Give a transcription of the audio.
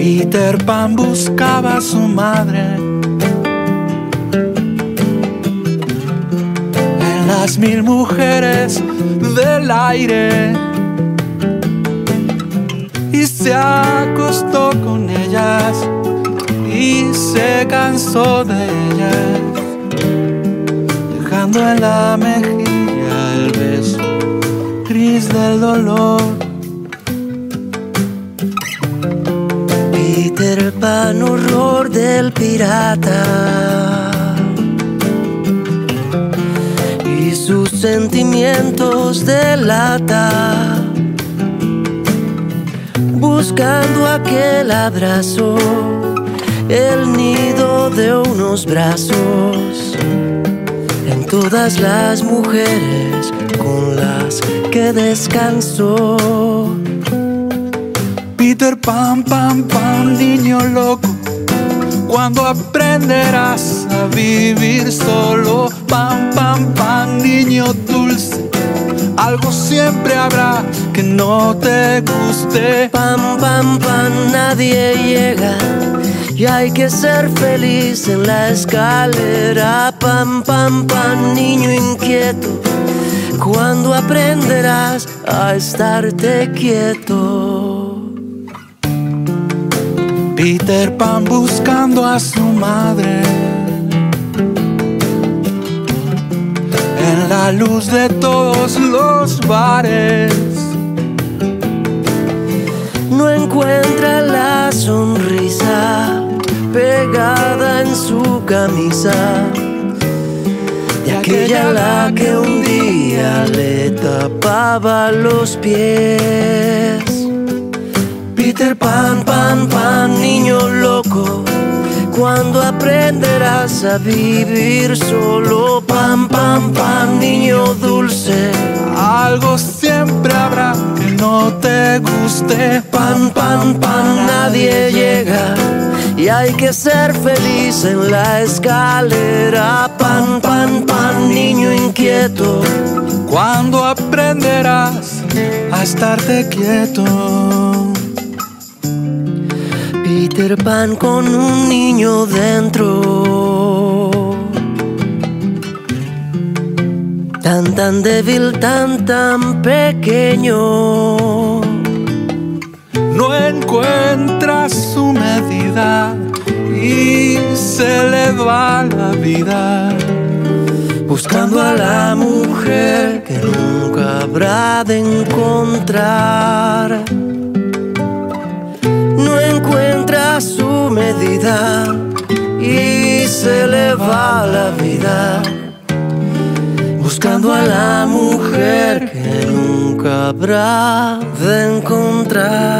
Peter Pan buscaba a su madre en las 1000 mujeres del aire y se acostó con ellas y se cansó de ellas, dejando en la mejilla el beso gris del dolor. Peter Pan, horror del pirata, y sus sentimientos delata, buscando aquel abrazo, el nido de unos brazos, en todas las mujeres con las que descansó. Peter Pan, Pan, Pan, niño loco, ¿cuándo aprenderás a vivir solo? Pan, Pan, Pan, niño dulce, algo siempre habrá que no te guste. Pan, pan, pan, nadie llega y hay que ser feliz en la escalera. Pan, pan, pan, niño inquieto, ¿cuándo aprenderás a estarte quieto? Peter Pan buscando a su madre en la luz de todos los bares. No encuentra la sonrisa pegada en su camisa de aquella a la que un día le tapaba los pies. Peter Pan, Pan, Pan, niño loco, ¿cuándo aprenderás a vivir solo? Pan, pan, pan, niño dulce, algo siempre habrá que no te guste. Pan, pan, pan, nadie llega y hay que ser feliz en la escalera. Pan, pan, pan, niño inquieto, ¿cuándo aprenderás a estarte quieto? Peter Pan con un niño dentro, tan tan débil, tan tan pequeño. No encuentra su medida y se le va la vida, buscando a la mujer que nunca habrá de encontrar. No encuentra su medida y se le va la vida, buscando a la mujer que nunca habrá de encontrar.